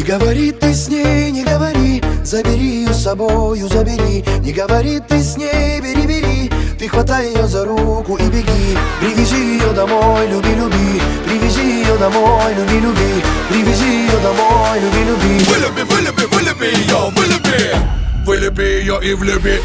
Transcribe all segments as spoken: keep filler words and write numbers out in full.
говори ты с ней, не говори, забери ее с собою, забери. Не говори ты с ней, бери, бери, ты хватай ее за руку и беги. Привези ее домой, люби, люби, привези ее домой, люби, люби, привези ее домой, люби, люби. Вылюби, вылюби, вылюби ее, вылюби, вылюби ее и влюби.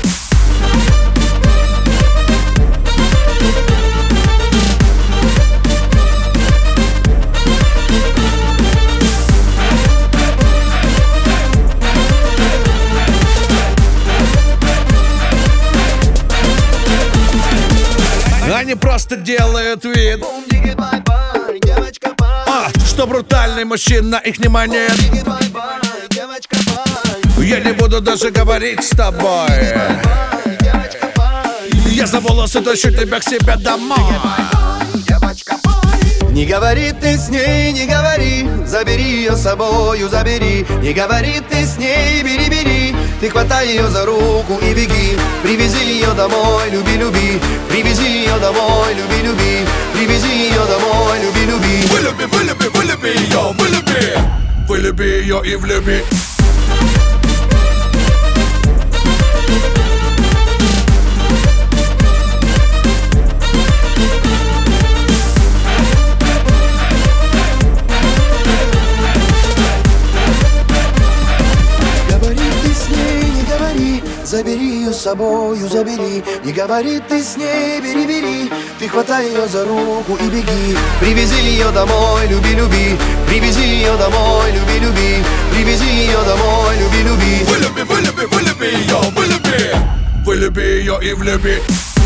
Они просто делают вид, а, что брутальный мужчина, их нема нет. Я не буду даже говорить с тобой. Я за волосы тащу тебя к себе домой. Не говори ты с ней, не говори, забери ее с собою, забери. Не говори ты с ней, бери, бери, ты хватай ее за руку и беги. Привези ее домой, люби, люби, привези ее домой, люби, люби, привези ее домой, люби, люби. Вылюби, вылюби, вылюби ее, вылюби, вылюби ее и влюби. Забери ее с собою, забери. Не говори ты с ней, бери, бери, ты хватай ее за руку и беги. Привези ее домой, люби, люби, привези ее домой, люби, люби, привези ее домой, люби, люби. Вылюби, вылюби, вылюби ее, вылюби, вылюби ее и влюби.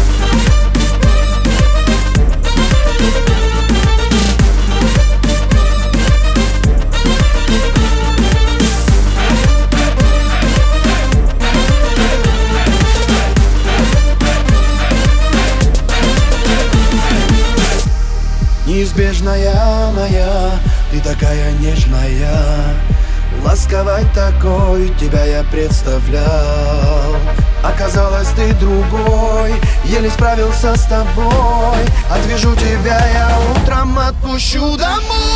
Неизбежная моя, ты такая нежная, ласковой такой тебя я представлял. Оказалось, ты другой, еле справился с тобой. Отвяжу тебя я утром, отпущу домой.